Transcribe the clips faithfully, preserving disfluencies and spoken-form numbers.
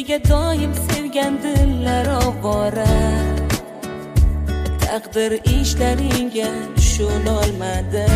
Nega doim sevgan dillar ovora, taqdir ishlaringga tushunolmadi.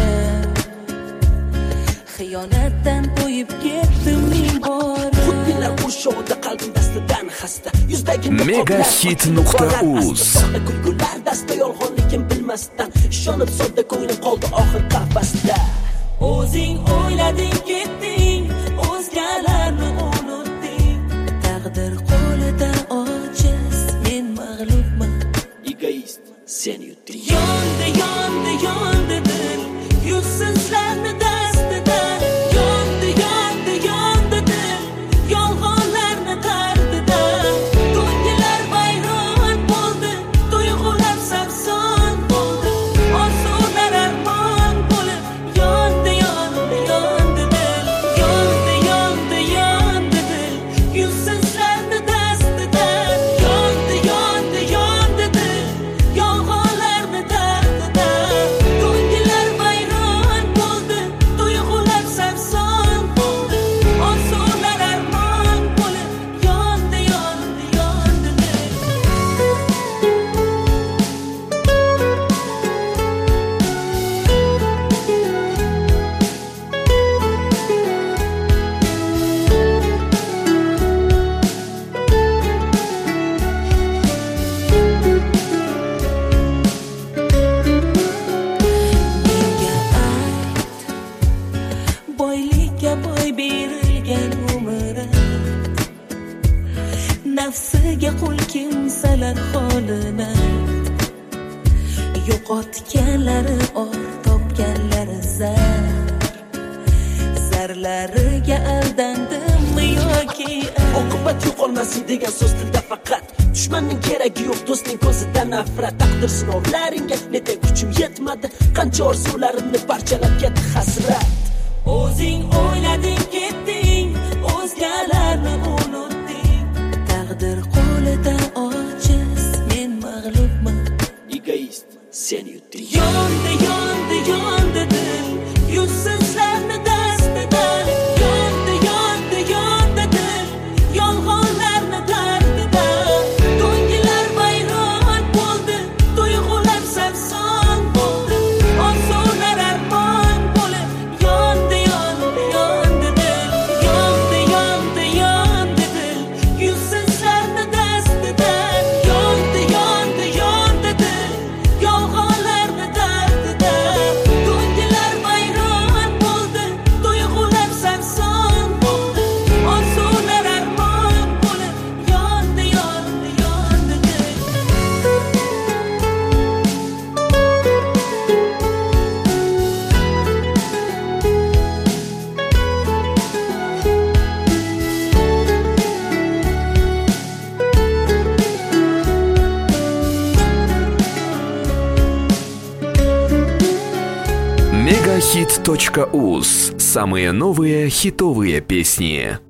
Xiyonatdan to'yib ketdim men bora. Xudbinlar qurshovida qalbim dastidan xasta. Yuzdagi Megahit nuqta uz kulgular dasta yolg'onligim bilmasdan ishonib sodda ko'nglim qoldi oxir qafasda. O'zing o'ylading ketding, o'zgalarni unutding. Taqdir qo'lida ojiz, men mag'lubman. Egoist, sen yutding. Yondi, yondi, yondi dil, yuzsizlarni dastidan. Yondi, yondi, yondi dil, yolg'onlarni dardidan. Ko'ngillar vayron bo'ldi, tuyg'ular sarson bo'ldi. Orzular armon bo'lib, yondi, yondi, yondi dil. Yondi, yondi, yondi dil, yuzsizlarni dastidan. Yondi, yondi, yondi dil, yolg'onlarni dardidan. Ko'ngillar vayron bo'ldi, tuyg'ular sarson bo'ldi. Orzular armon bo'lib, yondi, yondi, yondi dil. Menga ayt, boylikka boy berilgan umri, nafsiga qul kimsalar holini. Yo'qotganlari or, topganlari zar. Zarlariga aldandimmi yoki Oqibat yo'qolmasin degan so'z tilda faqat. Dushmanning keragi yo'q, do'stning ko'zida nafrat. Taqdir sinovlaringga nega kuchim yetmadi, qancha orzularimni parchalab ketdi hasrat. o'zing o'ylading ketding, o'zgalarni unutding. Taqdir qo'lida ojiz, men mag'lubman. Egoist, sen yutding. Yondi, yondi, yondi dil, yuzsizlarni dastidan. Yondi, yondi, yondi dil, yolg'onlarni dardidan. Ko'ngillar vayron bo'ldi, tuyg'ular sarson bo'ldi. Orzular armon bo'lib, yondi, yondi, yondi dil. Yondi, yondi, yondi dil, yuzsizlarni dastidan. Yondi, yondi, yondi dil, yolg'onlarni dardidan. Ko'ngillar vayron bo'ldi, tuyg'ular sarson bo'ldi. Orzular armon bo'lib, yondi, yondi, yondi dil. Megahit точка уз. Самые новые хитовые песни.